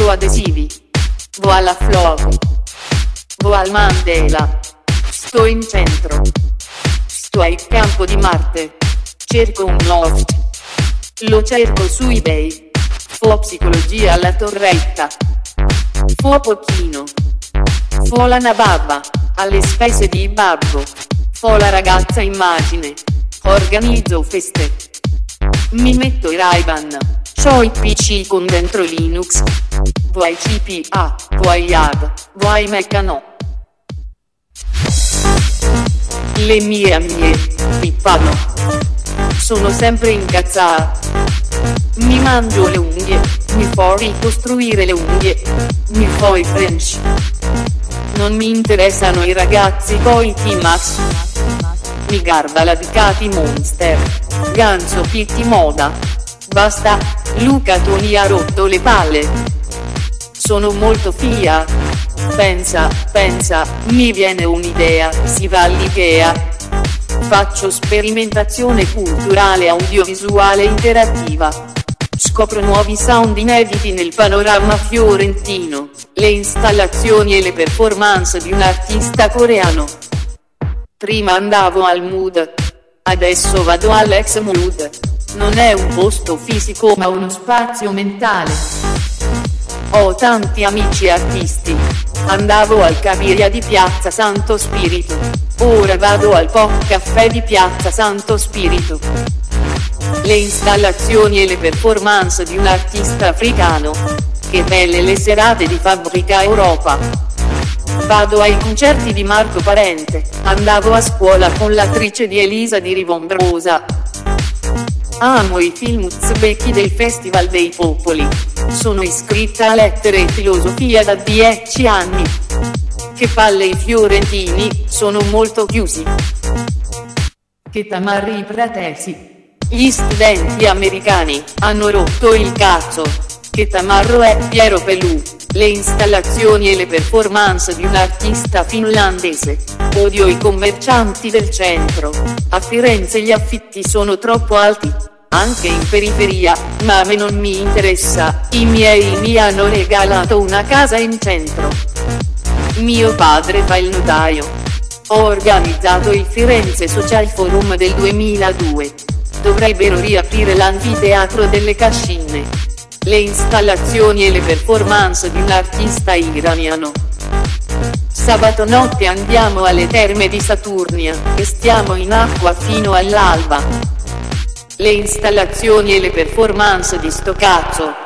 Vendo adesivi. Vo alla Flog. Vo al Mandela. Sto in centro. Sto al campo di Marte. Cerco un loft. Lo cerco su eBay. Fo psicologia alla torretta. Fo pochino. Fo la nababba. Alle spese di babbo. Fo la ragazza immagine. Organizzo feste. Mi metto i Ray-Ban. C'ho il PC con dentro Linux. Vuoi CPA, vuoi YAG, vuoi Meccano. Le mie amiche, pippano. Sono sempre incazzata. Mi mangio le unghie, mi fo ricostruire le unghie, mi fo i French. Non mi interessano i ragazzi coi T-Max. Mi garba la Ducati Monster. Ganzo Pitti Moda. Basta, Luca Toni ha rotto le palle. Sono molto fia. Pensa, mi viene un'idea, si va all'Ikea. Faccio sperimentazione culturale audiovisuale interattiva. Scopro nuovi sound inediti nel panorama fiorentino, le installazioni e le performance di un artista coreano. Prima andavo al Mood. Adesso vado all'Ex Mood. Non è un posto fisico ma uno spazio mentale. Ho tanti amici artisti. Andavo al Cabiria di Piazza Santo Spirito. Ora vado al Pop Caffè di Piazza Santo Spirito. Le installazioni e le performance di un artista africano. Che belle le serate di Fabbrica Europa. Vado ai concerti di Marco Parente. Andavo a scuola con l'attrice di Elisa di Rivombrosa. Amo i film uzbeki del Festival dei Popoli. Sono iscritta a Lettere e Filosofia da 10 anni. Che palle i fiorentini, sono molto chiusi. Che tamarri i pratesi. Gli studenti americani hanno rotto il cazzo. Che tamarro è Piero Pelù. Le installazioni e le performance di un artista finlandese. Odio i commercianti del centro. A Firenze gli affitti sono troppo alti. Anche in periferia, ma a me non mi interessa. I miei mi hanno regalato una casa in centro. Mio padre fa il notaio. Ho organizzato il Firenze Social Forum del 2002. Dovrebbero riaprire l'anfiteatro delle Cascine. Le installazioni e le performance di un artista iraniano. Sabato notte andiamo alle terme di Saturnia, e stiamo in acqua fino all'alba. Le installazioni e le performance di sto cazzo.